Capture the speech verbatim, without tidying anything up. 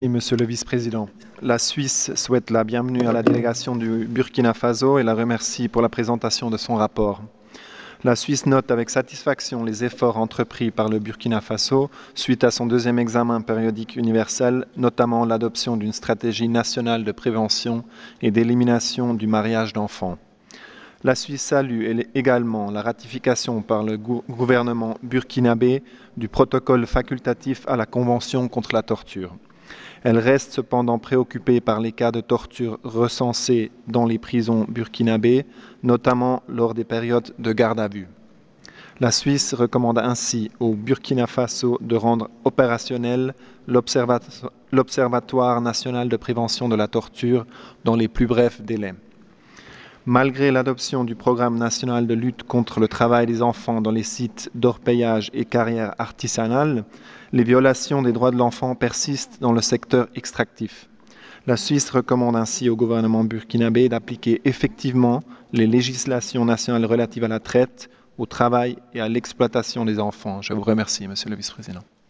Et Monsieur le Vice-président, la Suisse souhaite la bienvenue à la délégation du Burkina Faso et la remercie pour la présentation de son rapport. La Suisse note avec satisfaction les efforts entrepris par le Burkina Faso suite à son deuxième examen périodique universel, notamment l'adoption d'une stratégie nationale de prévention et d'élimination du mariage d'enfants. La Suisse salue également la ratification par le gouvernement burkinabé du protocole facultatif à la Convention contre la torture. Elle reste cependant préoccupée par les cas de torture recensés dans les prisons burkinabées, notamment lors des périodes de garde à vue. La Suisse recommande ainsi au Burkina Faso de rendre opérationnel l'Observatoire national de prévention de la torture dans les plus brefs délais. Malgré l'adoption du programme national de lutte contre le travail des enfants dans les sites d'orpaillage et carrières artisanales, les violations des droits de l'enfant persistent dans le secteur extractif. La Suisse recommande ainsi au gouvernement burkinabé d'appliquer effectivement les législations nationales relatives à la traite, au travail et à l'exploitation des enfants. Je vous remercie, Monsieur le Vice-président.